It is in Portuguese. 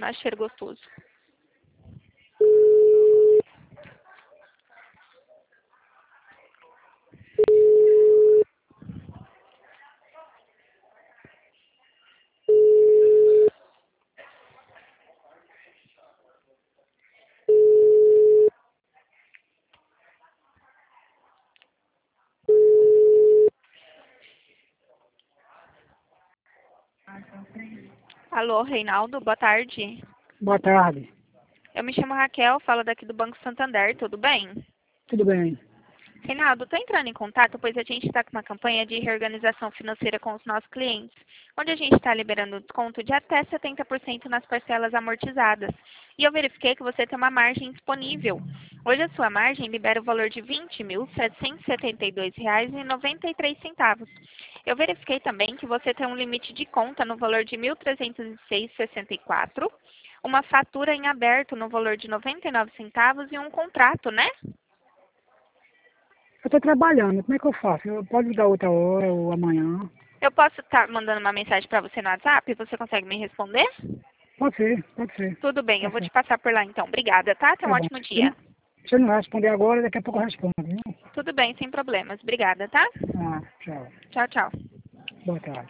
Nossa, cheiro gostoso. Alô, Reinaldo, boa tarde. Boa tarde. Eu me chamo Raquel, falo daqui do Banco Santander, tudo bem? Tudo bem? Reinaldo, estou entrando em contato pois a gente está com uma campanha de reorganização financeira com os nossos clientes, onde a gente está liberando desconto de até 70% nas parcelas amortizadas. E eu verifiquei que você tem uma margem disponível. Hoje a sua margem libera o valor de R$ 20.772,93. Eu verifiquei também que você tem um limite de conta no valor de R$ 1.306,64, uma fatura em aberto no valor de 99 centavos e um contrato, né? Eu estou trabalhando, como é que eu faço? Eu posso ligar outra hora ou amanhã? Eu posso estar mandando uma mensagem para você no WhatsApp? Você consegue me responder? Pode ser, pode ser. Tudo bem, eu Tá vou te certo. passar por lá então. Obrigada, tá? Tenha um Tá bom. ótimo dia. Se eu não responder agora, daqui a pouco eu respondo, viu? Tudo bem, sem problemas. Obrigada, tá? Ah, tchau. Tchau, tchau. Boa tarde.